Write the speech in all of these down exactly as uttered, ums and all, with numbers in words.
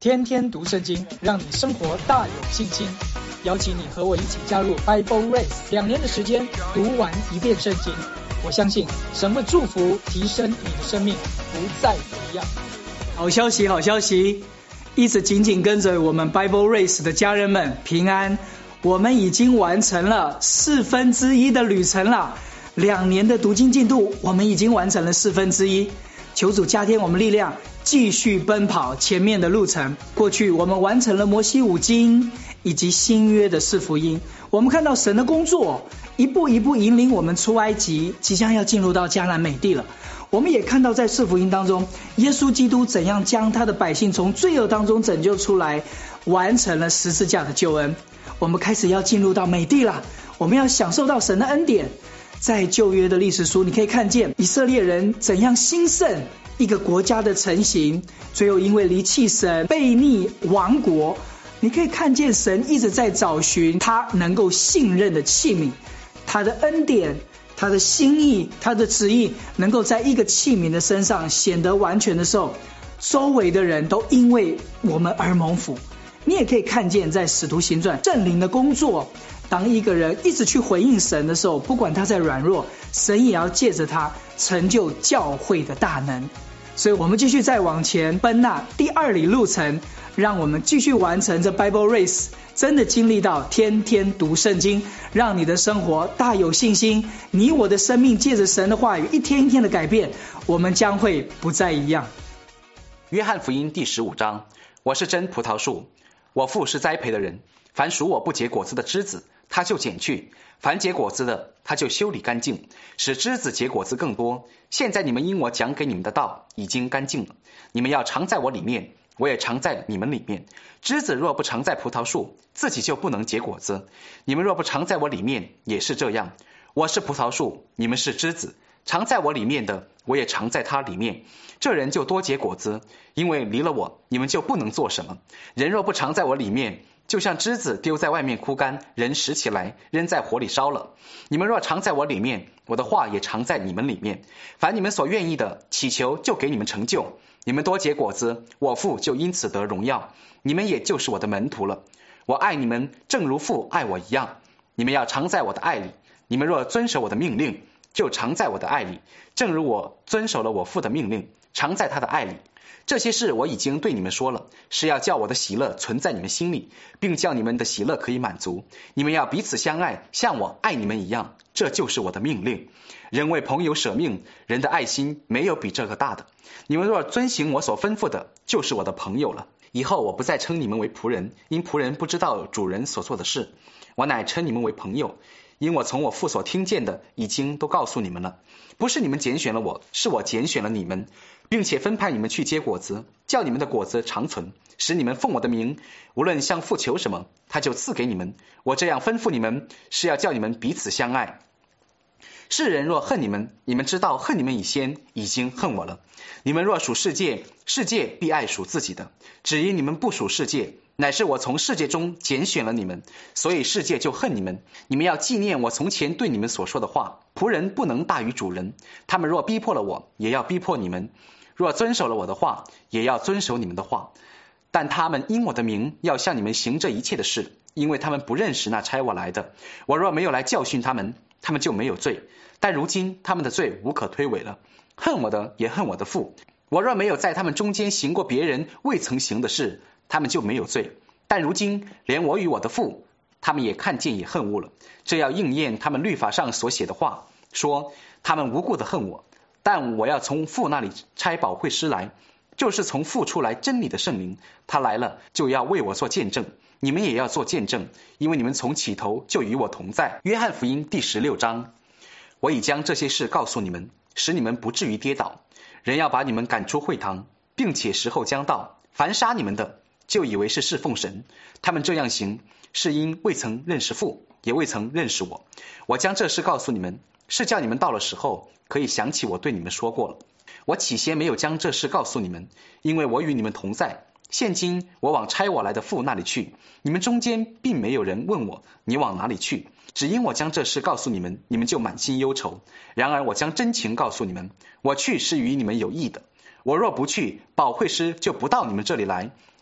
天天读圣经，让你生活大有信心。邀请你和我一起加入 Bible Race， 两年的时间读完一遍圣经。我相信神会祝福提升你的生命，不再一样。 好消息，好消息！一直紧紧跟着我们 Bible Race 的家人们平安，我们已经完成了四分之一的旅程了。两年的读经进度，我们已经完成了四分之一。求主加添我们力量，继续奔跑前面的路程。过去我们完成了摩西五经以及新约的四福音，我们看到神的工作一步一步引领我们出埃及，即将要进入到迦南美地了。我们也看到在四福音当中，耶稣基督怎样将他的百姓从罪恶当中拯救出来，完成了十字架的救恩。我们开始要进入到美地了，我们要享受到神的恩典。在旧约的历史书，你可以看见以色列人怎样兴盛，一个国家的成型，最后因为离弃神悖逆亡国。你可以看见神一直在找寻他能够信任的器皿，他的恩典，他的心意，他的旨意能够在一个器皿的身上显得完全的时候，周围的人都因为我们而蒙福。你也可以看见在使徒行传圣灵的工作，当一个人一直去回应神的时候，不管他在软弱，神也要借着他成就教会的大能。所以我们继续再往前奔那第二里路程，让我们继续完成这 Bible Race， 真的经历到天天读圣经，让你的生活大有信心。你我的生命借着神的话语一天一天的改变，我们将会不再一样。 约翰福音第十五章，我是真葡萄树，我父是栽培的人，凡属我不结果子的枝子他就剪去，凡结果子的他就修理干净，使枝子结果子更多。现在你们因我讲给你们的道已经干净了，你们要常在我里面，我也常在你们里面。枝子若不常在葡萄树，自己就不能结果子，你们若不常在我里面，也是这样。我是葡萄树，你们是枝子，常在我里面的，我也常在他里面，这人就多结果子，因为离了我，你们就不能做什么。人若不常在我里面，就像枝子丢在外面枯干，人拾起来扔在火里烧了。你们若常在我里面，我的话也常在你们里面。凡你们所愿意的，祈求就给你们成就。你们多结果子，我父就因此得荣耀，你们也就是我的门徒了。我爱你们，正如父爱我一样。你们要常在我的爱里。你们若遵守我的命令，就常在我的爱里，正如我遵守了我父的命令，常在他的爱里。这些事我已经对你们说了，是要叫我的喜乐存在你们心里，并叫你们的喜乐可以满足。你们要彼此相爱，像我爱你们一样，这就是我的命令。人为朋友舍命，人的爱心没有比这个大的。你们若遵行我所吩咐的，就是我的朋友了。以后我不再称你们为仆人，因仆人不知道主人所做的事，我乃称你们为朋友，因我从我父所听见的已经都告诉你们了。不是你们拣选了我，是我拣选了你们，并且分派你们去结果子，叫你们的果子长存，使你们奉我的名，无论向父求什么，他就赐给你们。我这样吩咐你们，是要叫你们彼此相爱。世人若恨你们，你们知道恨你们以先已经恨我了。你们若属世界，世界必爱属自己的。只因你们不属世界，乃是我从世界中拣选了你们，所以世界就恨你们。你们要纪念我从前对你们所说的话，仆人不能大于主人。他们若逼迫了我，也要逼迫你们；若遵守了我的话，也要遵守你们的话。但他们因我的名要向你们行这一切的事，因为他们不认识那差我来的。我若没有来教训他们，他们就没有罪，但如今他们的罪无可推诿了。恨我的也恨我的父。我若没有在他们中间行过别人未曾行的事，他们就没有罪，但如今连我与我的父，他们也看见也恨恶了。这要应验他们律法上所写的话，说他们无故的恨我。但我要从父那里差保惠师来，就是从父出来真理的圣灵，他来了就要为我做见证，你们也要做见证，因为你们从起头就与我同在。约翰福音第十六章，我已将这些事告诉你们，使你们不至于跌倒。人要把你们赶出会堂，并且时候将到，凡杀你们的就以为是侍奉神。他们这样行，是因未曾认识父，也未曾认识我。我将这事告诉你们，是叫你们到了时候可以想起我对你们说过了。我起先没有将这事告诉你们，因为我与你们同在。现今我往差我来的父那里去，你们中间并没有人问我你往哪里去，只因我将这事告诉你们，你们就满心忧愁。然而我将真情告诉你们，我去是与你们有益的。我若不去，保惠师就不到你们这里来；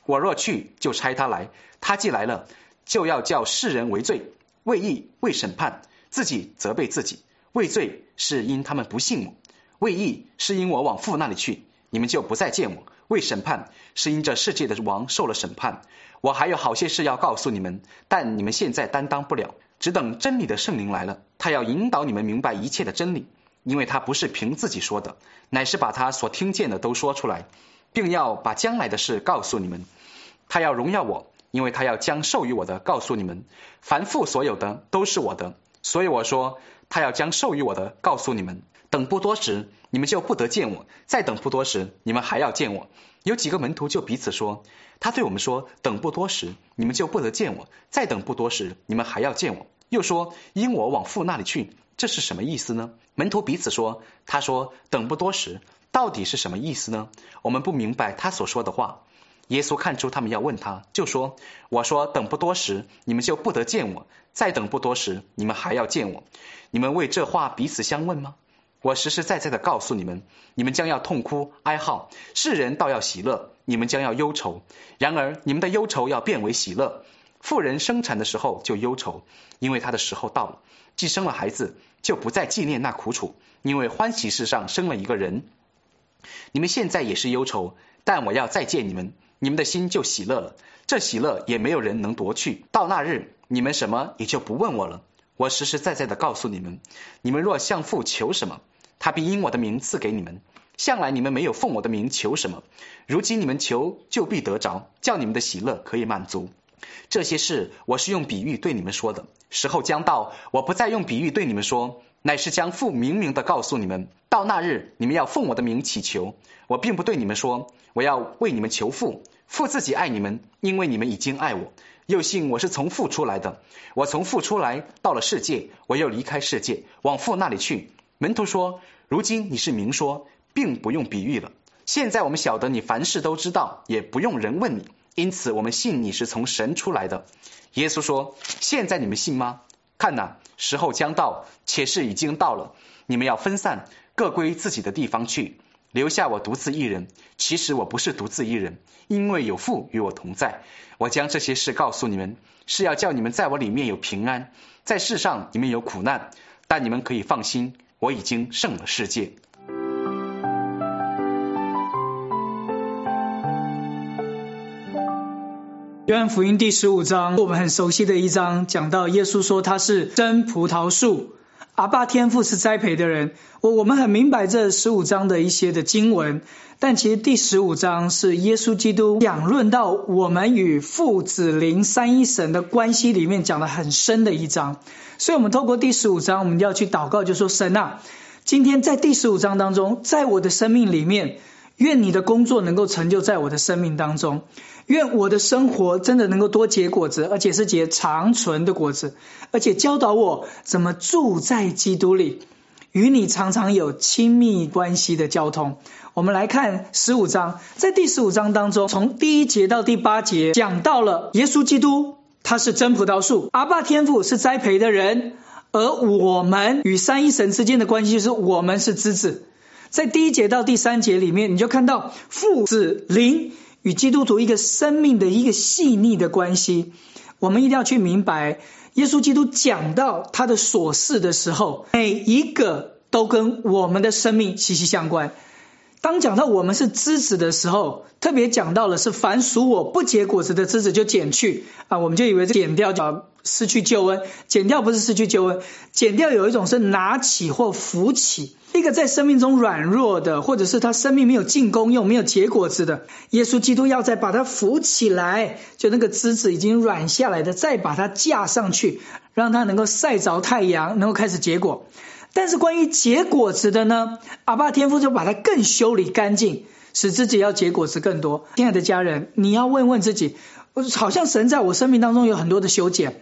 我若去，就差他来，他既来了，就要叫世人为罪，为义，为审判，自己责备自己。为罪是因他们不信我，为义是因我往父那里去，你们就不再见我。为审判是因这世界的王受了审判。我还有好些事要告诉你们，但你们现在担当不了，只等真理的圣灵来了，他要引导你们明白一切的真理，因为他不是凭自己说的，乃是把他所听见的都说出来，并要把将来的事告诉你们。他要荣耀我，因为他要将授予我的告诉你们。凡父所有的都是我的，所以我说他要将授予我的告诉你们。等不多时，你们就不得见我；再等不多时，你们还要见我。有几个门徒就彼此说，他对我们说，等不多时，你们就不得见我；再等不多时，你们还要见我。又说，因我往父那里去，这是什么意思呢？门徒彼此说，他说等不多时，到底是什么意思呢？我们不明白他所说的话。耶稣看出他们要问他，就说，我说等不多时，你们就不得见我；再等不多时，你们还要见我。你们为这话彼此相问吗？我实实在在的告诉你们，你们将要痛哭哀号，世人倒要喜乐，你们将要忧愁。然而你们的忧愁要变为喜乐。妇人生产的时候就忧愁，因为她的时候到了，既生了孩子，就不再纪念那苦楚，因为欢喜世上生了一个人。你们现在也是忧愁，但我要再见你们，你们的心就喜乐了，这喜乐也没有人能夺去。到那日，你们什么也就不问我了。我实实在在的告诉你们，你们若向父求什么，他必因我的名赐给你们。向来你们没有奉我的名求什么，如今你们求，就必得着，叫你们的喜乐可以满足。这些事我是用比喻对你们说的，时候将到，我不再用比喻对你们说，乃是将父明明的告诉你们。到那日，你们要奉我的名祈求。我并不对你们说，我要为你们求父，父自己爱你们，因为你们已经爱我，又信我是从父出来的。我从父出来，到了世界，我又离开世界，往父那里去。门徒说，如今你是明说，并不用比喻了。现在我们晓得你凡事都知道，也不用人问你，因此我们信你是从神出来的。耶稣说，现在你们信吗？看哪，时候将到，且是已经到了，你们要分散，各归自己的地方去，留下我独自一人。其实我不是独自一人，因为有父与我同在。我将这些事告诉你们，是要叫你们在我里面有平安。在世上你们有苦难，但你们可以放心，我已经胜了世界。 约翰福音第十五章，我们很熟悉的一章，讲到耶稣说他是真葡萄树，阿爸天父是栽培的人。我我们很明白这十五章的一些的经文，但其实第十五章是耶稣基督讲论到我们与父子灵三一神的关系里面讲得很深的一章。所以我们透过第十五章，我们要去祷告，就说神啊，今天在第十五章当中，在我的生命里面，愿你的工作能够成就在我的生命当中，愿我的生活真的能够多结果子，而且是结长存的果子，而且教导我怎么住在基督里，与你常常有亲密关系的交通。我们来看十五章，在第十五章当中，从第一节到第八节讲到了耶稣基督他是真葡萄树，阿爸天父是栽培的人，而我们与三一神之间的关系就是我们是枝子。在第一节到第三节里面，你就看到父子灵与基督徒一个生命的一个细腻的关系。我们一定要去明白，耶稣基督讲到他的所事的时候，每一个都跟我们的生命息息相关。当讲到我们是枝子的时候，特别讲到了是凡属我不结果子的枝子就剪去啊，我们就以为剪掉就失去救恩，剪掉不是失去救恩，剪掉有一种是拿起或扶起。一个在生命中软弱的，或者是他生命没有进功用没有结果子的，耶稣基督要再把他扶起来，就那个枝子已经软下来的，再把它架上去，让它能够晒着太阳，能够开始结果。但是关于结果子的呢，阿爸天父就把它更修理干净，使自己要结果子更多。亲爱的家人，你要问问自己，好像神在我生命当中有很多的修剪，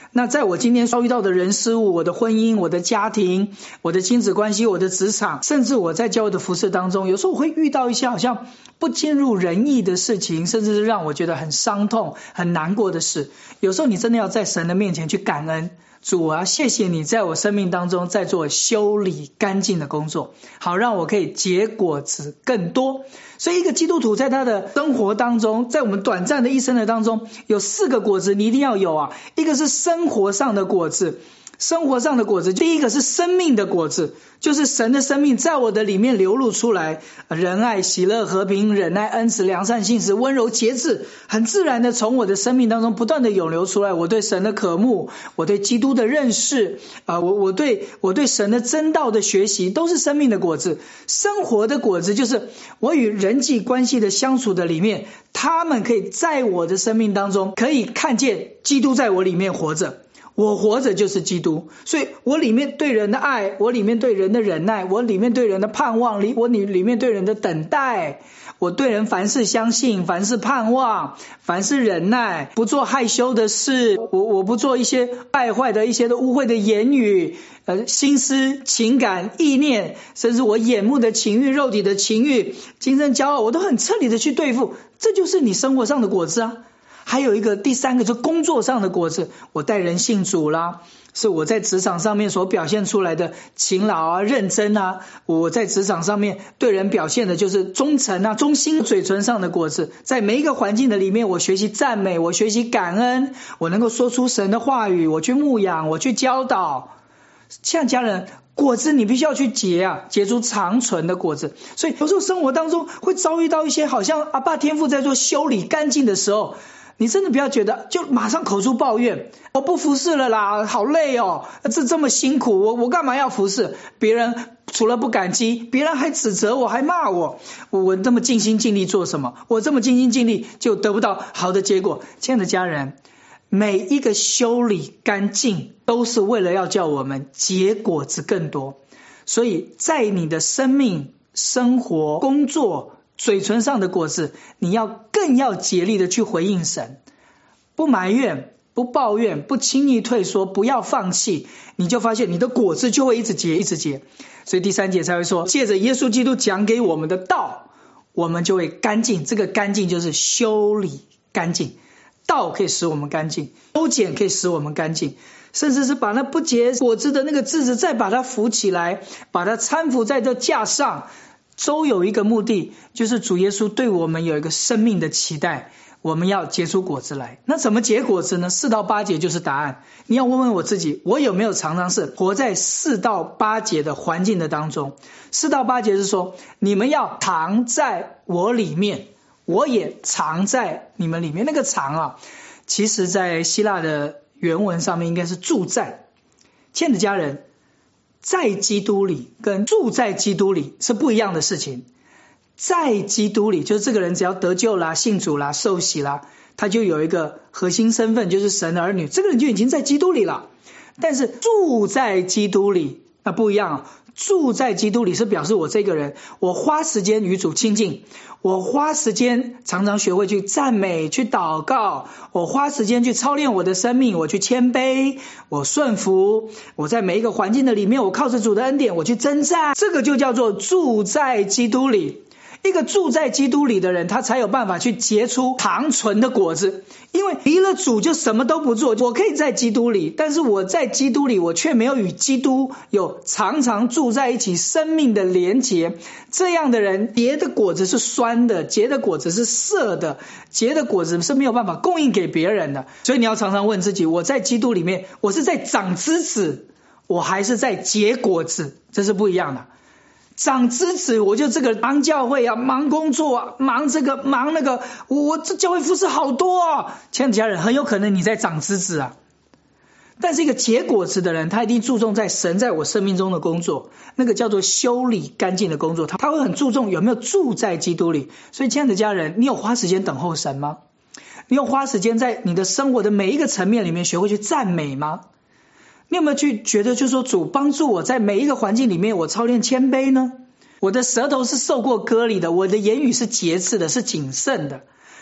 那在我今天遭遇到的人事物，我的婚姻，我的家庭，我的亲子关系，我的职场，甚至我在教会的服事当中，有时候我会遇到一些好像不尽如人意的事情，甚至是让我觉得很伤痛很难过的事。有时候你真的要在神的面前去感恩，主啊，谢谢你在我生命当中在做修理干净的工作，好让我可以结果子更多。所以一个基督徒在他的生活当中，在我们短暂的一生的当中，有四个果子你一定要有啊。一个是生活上的果子，生活上的果子，第一个是生命的果子，就是神的生命在我的里面流露出来，仁爱、喜乐、和平、忍耐、恩慈、良善、信实、温柔、节制，很自然的从我的生命当中不断的涌流出来。我对神的渴慕，我对基督的认识，呃、我我对我对神的真道的学习，都是生命的果子。生活的果子就是我与人际关系的相处的里面，他们可以在我的生命当中可以看见基督在我里面活着，我活着就是基督。所以我里面对人的爱，我里面对人的忍耐，我里面对人的盼望，我里面对人的等待，我对人凡事相信，凡事盼望，凡事忍耐，不做害羞的事，我我不做一些败坏的一些的污秽的言语，呃，心思情感意念，甚至我眼目的情欲，肉体的情欲，精神骄傲，我都很彻底的去对付。这就是你生活上的果子啊。还有一个第三个就是工作上的果子，我带人信主啦，是我在职场上面所表现出来的勤劳啊、认真啊，我在职场上面对人表现的就是忠诚啊、忠心。嘴唇上的果子，在每一个环境的里面，我学习赞美，我学习感恩，我能够说出神的话语，我去牧养，我去教导。像家人，果子你必须要去结啊，结出长存的果子。所以有时候生活当中会遭遇到一些好像阿爸天父在做修理干净的时候，你真的不要觉得就马上口出抱怨，我不服侍了啦，好累哦，这这么辛苦，我我干嘛要服侍？别人除了不感激，别人还指责我，还骂我，我这么尽心尽力做什么？我这么尽心尽力就得不到好的结果。亲爱的家人，每一个修理干净都是为了要叫我们结果子更多。所以在你的生命、生活、工作、嘴唇上的果子，你要更要竭力的去回应神，不埋怨，不抱怨，不轻易退缩，不要放弃，你就发现你的果子就会一直结一直结。所以第三节才会说，借着耶稣基督讲给我们的道，我们就会干净。这个干净就是修理干净，道可以使我们干净，修剪可以使我们干净，甚至是把那不结果子的那个枝子再把它扶起来，把它搀扶在这架上，都有一个目的，就是主耶稣对我们有一个生命的期待，我们要结出果子来。那怎么结果子呢？四到八节就是答案。你要问问我自己，我有没有常常是活在四到八节的环境的当中？四到八节是说，你们要藏在我里面，我也藏在你们里面。那个藏啊，其实在希腊的原文上面应该是住在。亲爱的家人，在基督里跟住在基督里是不一样的事情。在基督里就是这个人只要得救啦、信主啦、受洗啦，他就有一个核心身份，就是神的儿女，这个人就已经在基督里了。但是住在基督里那不一样啊，住在基督里是表示我这个人，我花时间与主亲近，我花时间常常学会去赞美、去祷告，我花时间去操练我的生命，我去谦卑，我顺服，我在每一个环境的里面，我靠着主的恩典我去征战，这个就叫做住在基督里。一个住在基督里的人，他才有办法去结出长存的果子。因为离了主就什么都不做，我可以在基督里，但是我在基督里，我却没有与基督有常常住在一起生命的连结。这样的人结的果子是酸的，结的果子是涩的，结的果子是没有办法供应给别人的。所以你要常常问自己，我在基督里面，我是在长枝子，我还是在结果子？这是不一样的。长枝子，我就这个忙教会啊，忙工作啊，忙这个忙那个，我这教会服事好多啊。亲爱的家人，很有可能你在长枝子啊。但是一个结果子的人，他一定注重在神在我生命中的工作，那个叫做修理干净的工作，他他会很注重有没有住在基督里。所以亲爱的家人，你有花时间等候神吗？你有花时间在你的生活的每一个层面里面学会去赞美吗？你有没有去觉得就是说，主帮助我在每一个环境里面我操练谦卑呢？我的舌头是受过割礼的，我的言语是节制的，是谨慎的。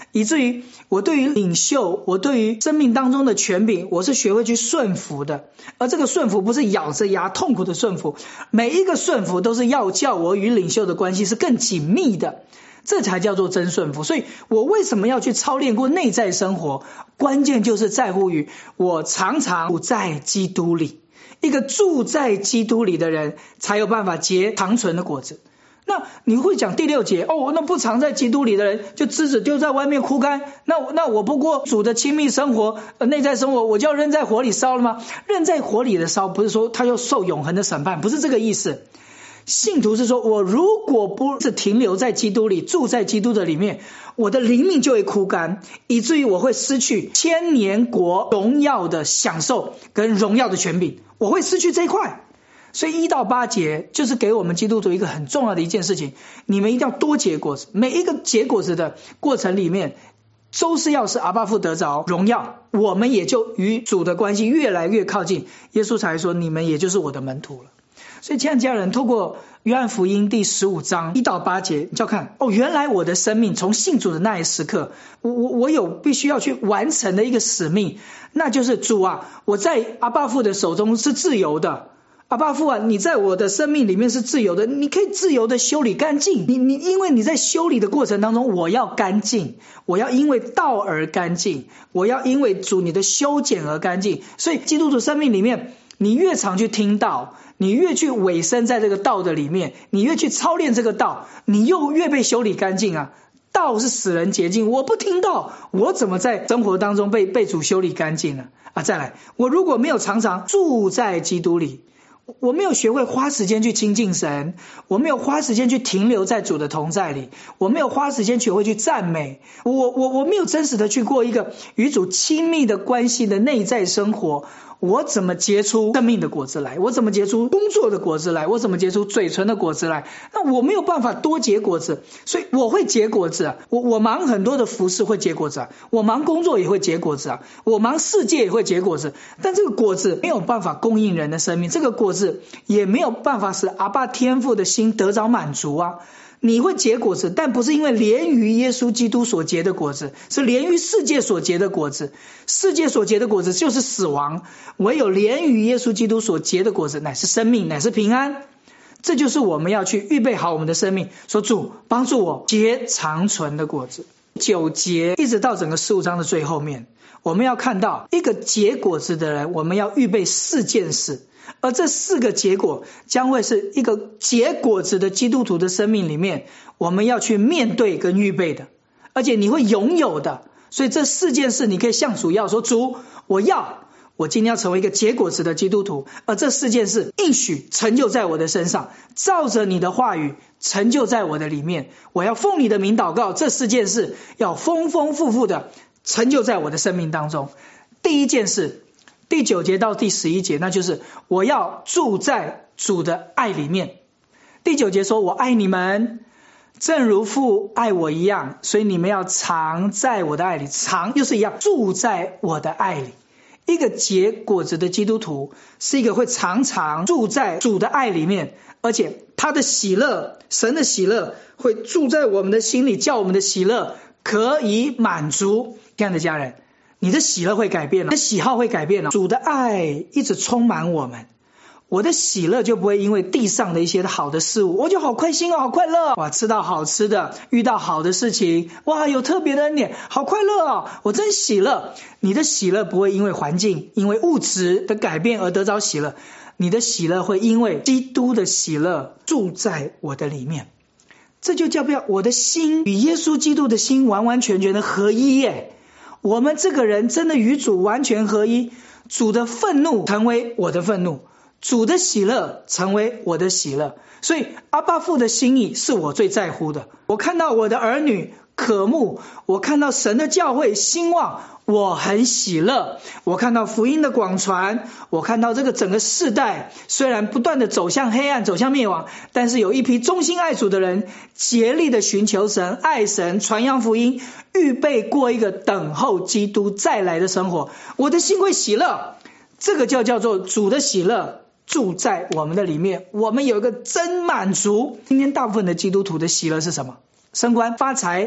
以至于我对于领袖，我对于生命当中的权柄，我是学会去顺服的。而这个顺服不是咬着牙痛苦的顺服，每一个顺服都是要叫我与领袖的关系是更紧密的，这才叫做真顺服。所以我为什么要去操练过内在生活？关键就是在乎于我常常住在基督里。一个住在基督里的人才有办法结长存的果子。那你会讲第六节，哦，那不常在基督里的人就枝子丢在外面枯干，那我那我不过主的亲密生活、呃、内在生活我就要扔在火里烧了吗？扔在火里的烧不是说他要受永恒的审判，不是这个意思。信徒是说，我如果不是停留在基督里，住在基督的里面，我的灵命就会枯干，以至于我会失去千年国荣耀的享受跟荣耀的权柄，我会失去这一块。所以一到八节就是给我们基督徒一个很重要的一件事情，你们一定要多结果子，每一个结果子的过程里面都是要是阿爸父得着荣耀，我们也就与主的关系越来越靠近。耶稣才说，你们也就是我的门徒了。所以亲爱的家人，透过约翰福音第十五章一到八节，你就要看，哦，原来我的生命从信主的那一时刻，我我我有必须要去完成的一个使命，那就是主啊，我在阿爸父的手中是自由的。阿爸父啊，你在我的生命里面是自由的，你可以自由的修理干净。你你因为你在修理的过程当中，我要干净，我要因为道而干净，我要因为主你的修剪而干净。所以基督徒生命里面，你越常去听道，你越去委身在这个道的里面，你越去操练这个道，你又越被修理干净啊。道是使人洁净，我不听道，我怎么在生活当中被被主修理干净呢？啊，再来，我如果没有常常住在基督里，我没有学会花时间去亲近神，我没有花时间去停留在主的同在里，我没有花时间学会去赞美，我我我没有真实的去过一个与主亲密的关系的内在生活，我怎么结出生命的果子来？我怎么结出工作的果子来？我怎么结出嘴唇的果子来？那我没有办法多结果子，所以我会结果子啊。我我忙很多的服事会结果子啊，我忙工作也会结果子啊，我忙世界也会结果子，但这个果子没有办法供应人的生命，这个果子也没有办法使阿爸天父的心得着满足啊。你会结果子，但不是因为连于耶稣基督所结的果子，是连于世界所结的果子。世界所结的果子就是死亡，唯有连于耶稣基督所结的果子乃是生命，乃是平安。这就是我们要去预备好我们的生命，说主帮助我结长存的果子。九节一直到整个十五章的最后面，我们要看到一个结果子的人，我们要预备四件事，而这四个结果将会是一个结果子的基督徒的生命里面我们要去面对跟预备的，而且你会拥有的。所以这四件事你可以向主要说，主我要我今天要成为一个结果子的基督徒，而这四件事应许成就在我的身上，照着你的话语成就在我的里面，我要奉你的名祷告，这四件事要丰丰富富的成就在我的生命当中。第一件事，第九节到第十一节，那就是我要住在主的爱里面。第九节说，我爱你们正如父爱我一样，所以你们要常在我的爱里，常又是一样，住在我的爱里。一个结果子的基督徒是一个会常常住在主的爱里面，而且他的喜乐，神的喜乐会住在我们的心里，叫我们的喜乐可以满足。亲爱的家人，你的喜乐会改变了，你的喜好会改变了，主的爱一直充满我们，我的喜乐就不会因为地上的一些好的事物，我就好开心哦，好快乐，哇，吃到好吃的，遇到好的事情，哇，有特别的恩典，好快乐哦，我真喜乐。你的喜乐不会因为环境，因为物质的改变而得着喜乐，你的喜乐会因为基督的喜乐住在我的里面。这就叫不要我的心与耶稣基督的心完完全全的合一耶。我们这个人真的与主完全合一，主的愤怒成为我的愤怒，主的喜乐成为我的喜乐。所以阿爸父的心意是我最在乎的。我看到我的儿女渴慕，我看到神的教会兴旺，我很喜乐。我看到福音的广传，我看到这个整个世代虽然不断的走向黑暗，走向灭亡，但是有一批忠心爱主的人竭力的寻求神，爱神，传扬福音，预备过一个等候基督再来的生活。我的心会喜乐，这个就叫做主的喜乐住在我们的里面，我们有一个真满足。今天大部分的基督徒的喜乐是什么？升官发财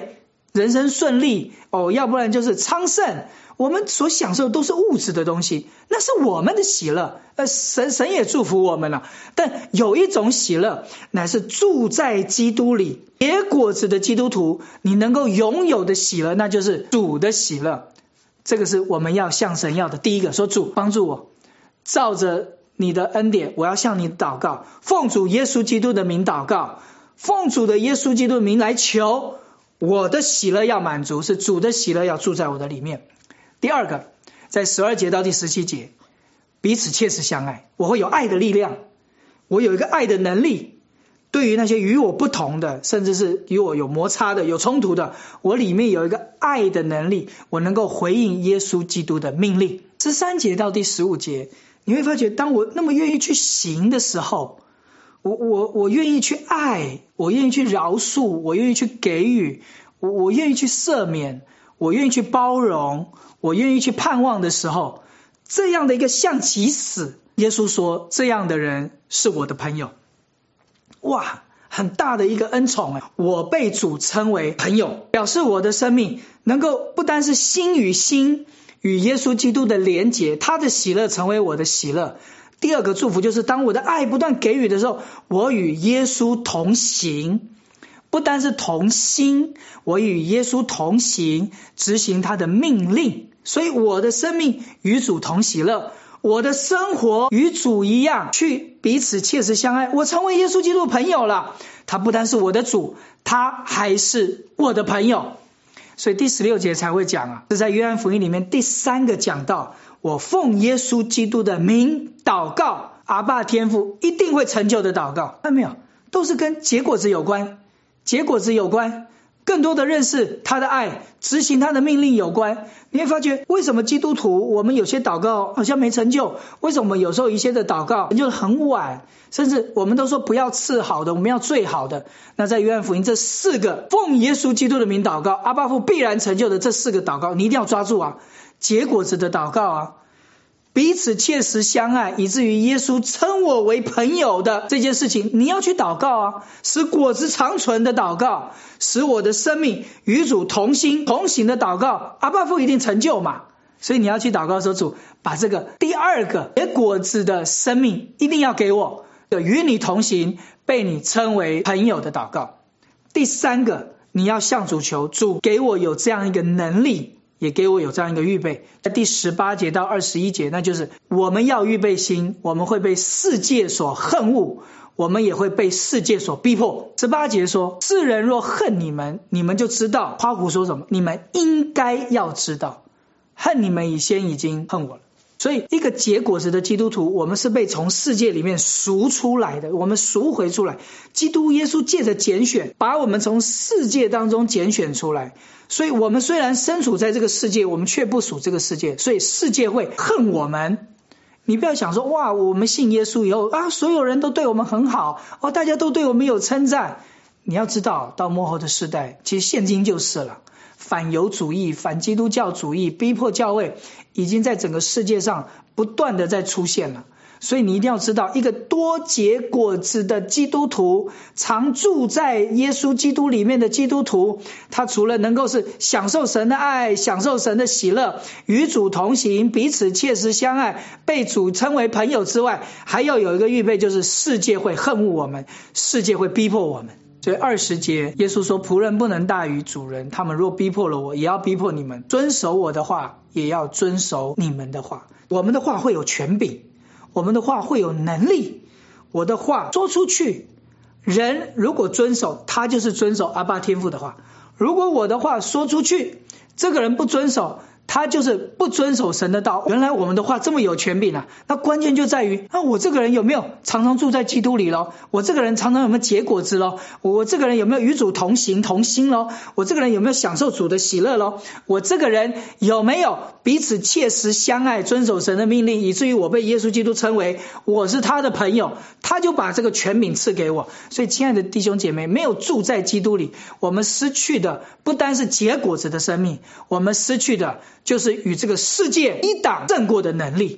人生顺利哦，要不然就是昌盛。我们所享受的都是物质的东西，那是我们的喜乐。呃，神神也祝福我们了。但有一种喜乐，乃是住在基督里结果子的基督徒，你能够拥有的喜乐，那就是主的喜乐。这个是我们要向神要的。第一个说，主帮助我，照着你的恩典，我要向你祷告，奉主耶稣基督的名祷告，奉主的耶稣基督的名来求，我的喜乐要满足，是主的喜乐要住在我的里面。第二个，在十二节到第十七节，彼此切实相爱，我会有爱的力量，我有一个爱的能力，对于那些与我不同的，甚至是与我有摩擦的有冲突的，我里面有一个爱的能力，我能够回应耶稣基督的命令。十三节到第十五节，你会发觉当我那么愿意去行的时候，我我我愿意去爱，我愿意去饶恕，我愿意去给予，我我愿意去赦免，我愿意去包容，我愿意去盼望的时候，这样的一个像即死，耶稣说这样的人是我的朋友。哇，很大的一个恩宠啊！我被主称为朋友，表示我的生命能够不单是心与心与耶稣基督的连结，他的喜乐成为我的喜乐。第二个祝福就是当我的爱不断给予的时候，我与耶稣同行，不单是同心，我与耶稣同行，执行他的命令。所以我的生命与主同喜乐，我的生活与主一样，去彼此切实相爱。我成为耶稣基督的朋友了，他不单是我的主，他还是我的朋友。所以第十六节才会讲啊，是在约翰福音里面第三个讲到，我奉耶稣基督的名祷告，阿爸天父一定会成就的祷告。看到没有，都是跟结果子有关，结果子有关，更多的认识他的爱，执行他的命令有关。你会发觉为什么基督徒我们有些祷告好像没成就，为什么有时候一些的祷告成就很晚，甚至我们都说不要次好的，我们要最好的。那在约翰福音这四个奉耶稣基督的名祷告，阿爸父必然成就的这四个祷告，你一定要抓住啊，结果子的祷告啊，彼此切实相爱，以至于耶稣称我为朋友的这件事情，你要去祷告啊，使果子长存的祷告，使我的生命与主同心同行的祷告，阿爸父一定成就嘛。所以你要去祷告说，主把这个第二个结果子的生命一定要给我，与你同行，被你称为朋友的祷告。第三个，你要向主求，主给我有这样一个能力，也给我有这样一个预备。在第十八节到二十一节，那就是我们要预备心，我们会被世界所恨恶，我们也会被世界所逼迫。十八节说，世人若恨你们，你们就知道，花胡说什么，你们应该要知道，恨你们以先已经恨我了。所以一个结果子的基督徒，我们是被从世界里面赎出来的，我们赎回出来。基督耶稣借着拣选，把我们从世界当中拣选出来。所以我们虽然身处在这个世界，我们却不属这个世界，所以世界会恨我们。你不要想说，哇，我们信耶稣以后啊，所有人都对我们很好哦，大家都对我们有称赞。你要知道，到末后的世代，其实现今就是了，反犹主义、反基督教主义、逼迫教会已经在整个世界上不断的在出现了。所以你一定要知道，一个多结果子的基督徒，常住在耶稣基督里面的基督徒，他除了能够是享受神的爱，享受神的喜乐，与主同行，彼此切实相爱，被主称为朋友之外，还要有一个预备，就是世界会恨恶我们，世界会逼迫我们。所以二十节耶稣说，仆人不能大于主人，他们若逼迫了我，也要逼迫你们，遵守我的话，也要遵守你们的话。我们的话会有权柄，我们的话会有能力，我的话说出去，人如果遵守，他就是遵守阿爸天父的话。如果我的话说出去，这个人不遵守，他就是不遵守神的道。原来我们的话这么有权柄啊！那关键就在于，那我这个人有没有常常住在基督里咯？我这个人常常有没有结果子咯？我这个人有没有与主同行同心咯？我这个人有没有享受主的喜乐咯？我这个人有没有彼此切实相爱，遵守神的命令，以至于我被耶稣基督称为我是他的朋友，他就把这个权柄赐给我。所以亲爱的弟兄姐妹，没有住在基督里，我们失去的不单是结果子的生命，我们失去的就是与这个世界一党胜过的能力。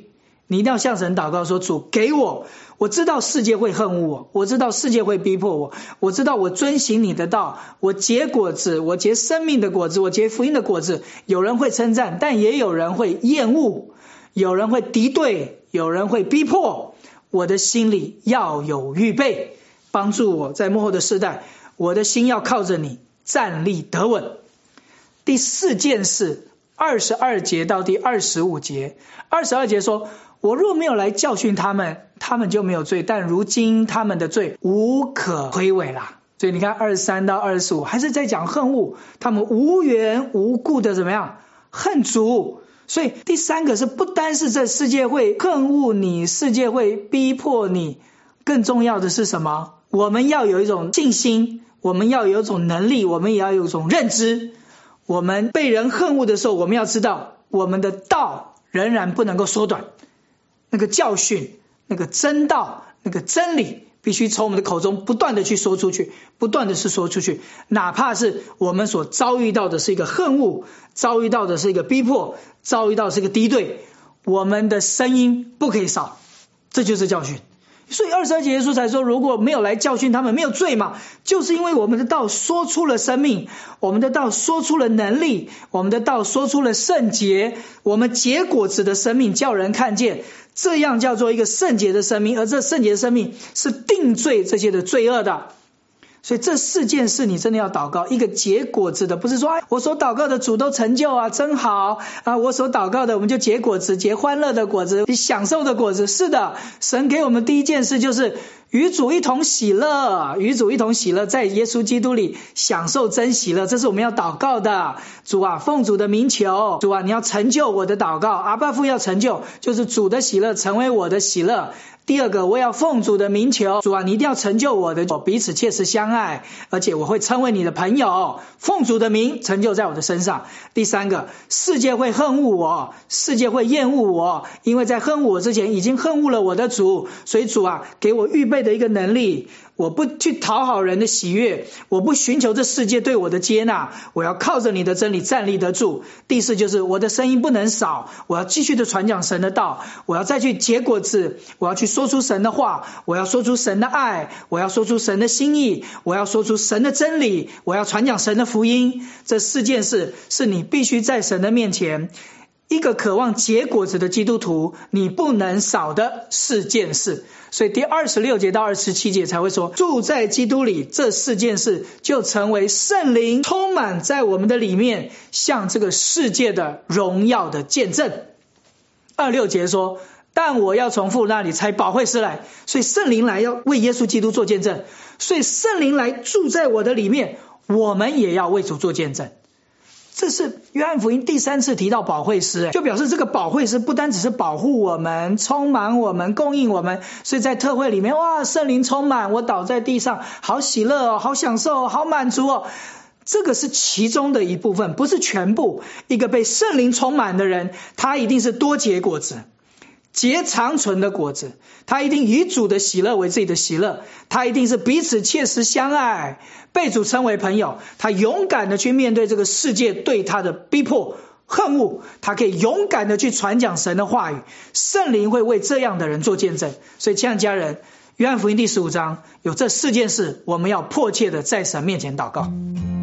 你一定要向神祷告说，主给我，我知道世界会恨恶我，我知道世界会逼迫我，我知道我遵行你的道，我结果子，我结生命的果子，我结福音的果子，有人会称赞，但也有人会厌恶，有人会敌对，有人会逼迫，我的心里要有预备，帮助我在末后的世代，我的心要靠着你站立得稳。第四件事，二十二节到第二十五节。二十二节说，我若没有来教训他们，他们就没有罪，但如今他们的罪无可推诿啦。所以你看二十三到二十五还是在讲恨恶，他们无缘无故的怎么样恨主。所以第三个是不单是这世界会恨恶你，世界会逼迫你，更重要的是什么？我们要有一种信心，我们要有一种能力，我们也要有一种认知。我们被人恨恶的时候，我们要知道我们的道仍然不能够缩短，那个教训，那个真道，那个真理必须从我们的口中不断的去说出去，不断的是说出去，哪怕是我们所遭遇到的是一个恨恶，遭遇到的是一个逼迫，遭遇到的是一个敌对，我们的声音不可以少，这就是教训。所以二十二节耶稣才说，如果没有来教训他们，没有罪嘛，就是因为我们的道说出了生命，我们的道说出了能力，我们的道说出了圣洁，我们结果子的生命叫人看见，这样叫做一个圣洁的生命，而这圣洁的生命是定罪这些的罪恶的。所以这四件事你真的要祷告，一个结果子的，不是说哎，我所祷告的主都成就啊，真好啊！我所祷告的我们就结果子，结欢乐的果子，享受的果子。是的，神给我们第一件事就是与主一同喜乐，与主一同喜乐，在耶稣基督里享受真喜乐，这是我们要祷告的。主啊，奉主的名求，主啊，你要成就我的祷告，阿爸父要成就，就是主的喜乐成为我的喜乐。第二个，我要奉主的名求，主啊，你一定要成就我的，彼此切实相爱，而且我会成为你的朋友，奉主的名成就在我的身上。第三个，世界会恨恶我，世界会厌恶我，因为在恨恶我之前已经恨恶了我的主，所以主啊，给我预备的一个能力，我不去讨好人的喜悦，我不寻求这世界对我的接纳，我要靠着你的真理站立得住。第四就是我的声音不能少，我要继续的传讲神的道，我要再去结果子，我要去说出神的话，我要说出神的爱，我要说出神的心意，我要说出神的真理，我要传讲神的福音。这四件事是你必须在神的面前，一个渴望结果子的基督徒你不能少的四件事。所以第二十六节到二十七节才会说，住在基督里，这四件事就成为圣灵充满在我们的里面，向这个世界的荣耀的见证。二十六节说，但我要从父那里差保惠师来，所以圣灵来要为耶稣基督做见证，所以圣灵来住在我的里面，我们也要为主做见证。这是约翰福音第三次提到保惠师，就表示这个保惠师不单只是保护我们，充满我们，供应我们。所以在特会里面，哇，圣灵充满，我倒在地上，好喜乐哦，好享受哦，好满足哦。这个是其中的一部分，不是全部。一个被圣灵充满的人，他一定是多结果子，结长存的果子，他一定以主的喜乐为自己的喜乐，他一定是彼此切实相爱，被主称为朋友，他勇敢的去面对这个世界对他的逼迫恨恶，他可以勇敢的去传讲神的话语，圣灵会为这样的人做见证。所以亲爱的家人，约翰福音第十五章有这四件事，我们要迫切的在神面前祷告。